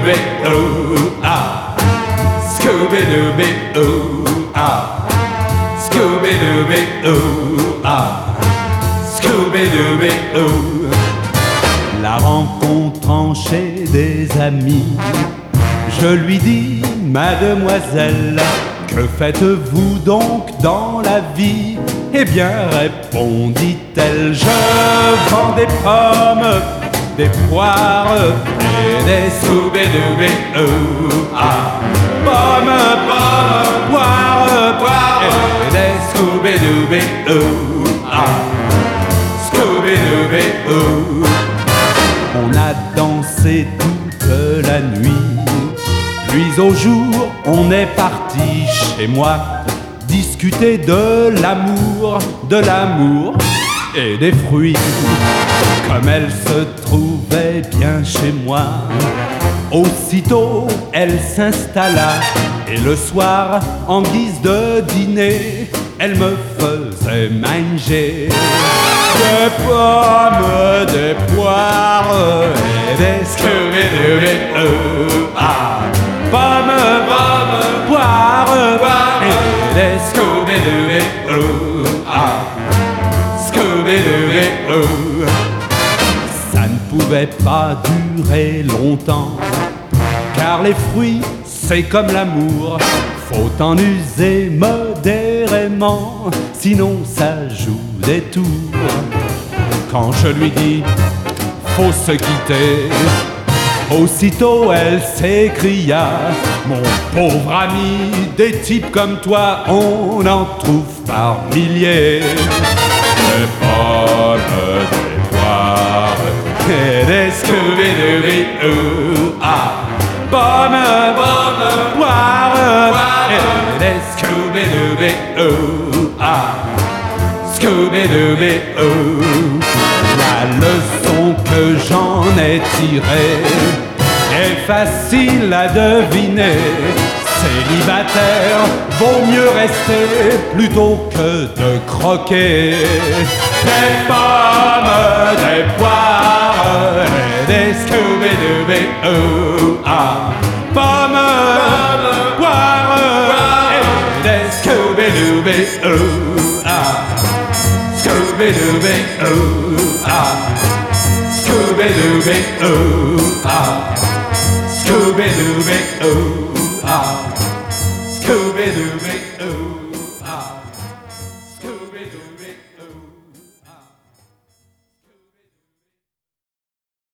Scooby-Dooby-Ooh, ah. Scooby-Dooby-Ooh, ah. Scooby-Dooby-Ooh, ah. Scooby-Dooby-Ooh. La rencontrant chez des amis, je lui dis: Mademoiselle, que faites-vous donc dans la vie? Eh bien, répondit-elle, je vends des pommes, des poires et des Scooby-Dooby-Ooh, ah. Pommes, pommes, poires, poires et des Scooby-Dooby-Ooh, ah. Scooby-Dooby-Ooh. On a dansé toute la nuit, puis au jour on est parti chez moi discuter de l'amour et des fruits. Comme elle se trouvait bien chez moi, aussitôt elle s'installa, et le soir, en guise de dîner, elle me faisait manger des pommes, des poires et des Scooby-Dooby-Ooh, ah. Pommes, pommes, poires, poires et des Scooby-Dooby-Ooh, ah. Scooby-Dooby-Ooh. Ça ne pouvait pas durer longtemps, car les fruits, c'est comme l'amour, faut en user modérément, sinon ça joue des tours. Quand je lui dis faut se quitter, aussitôt elle s'écria: mon pauvre ami, des types comme toi, on en trouve par milliers. Des pommes, des poires et des Scooby-Dooby-Ooh, ah. Pommes, pommes, poires et des Scooby-Dooby-Ooh, ah. Scooby-Dooby-Ooh. La leçon que j'en ai tirée est facile à deviner. Célibataire, vaut mieux rester plutôt que de croquer des pommes, des poires et des Scooby-Dooby-Ooh, ah. Pommes, poires et des Scooby-Dooby-Ooh, ah. Scooby-Dooby-Ooh, ah. Scooby-Dooby-Ooh, ah. Scooby-Dooby-Ooh.